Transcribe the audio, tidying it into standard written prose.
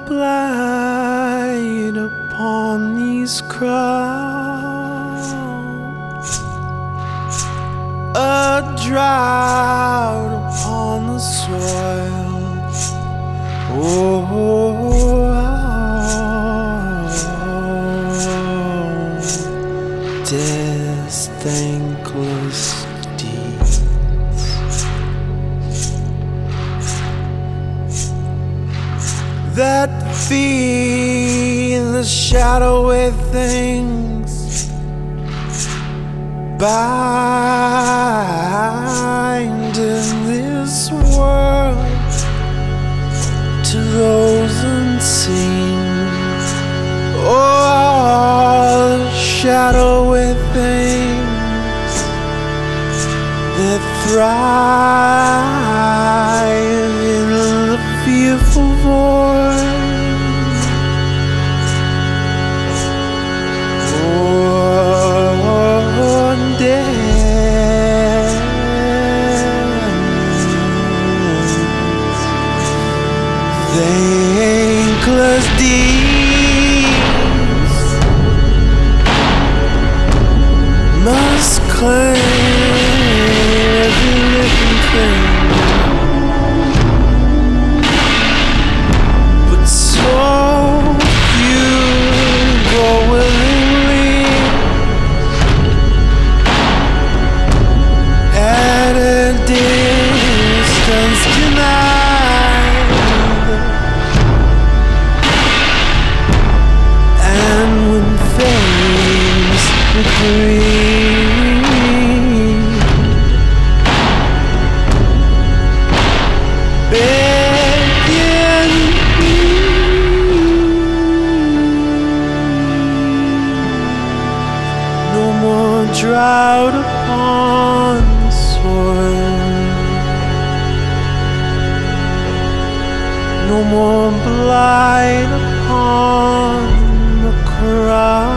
blight upon these crowds, a drought upon the soil. Death's thankless deeds that feed the shadowy things, bind in this world to those unseen. Oh, shadowy things that thrive in the fearful void. Oh, death, thankless deeds must claim every living thing, but so few go willingly at a distance denied, and when faced with grief, begging no more drought upon the soil, no more blight upon the crowd.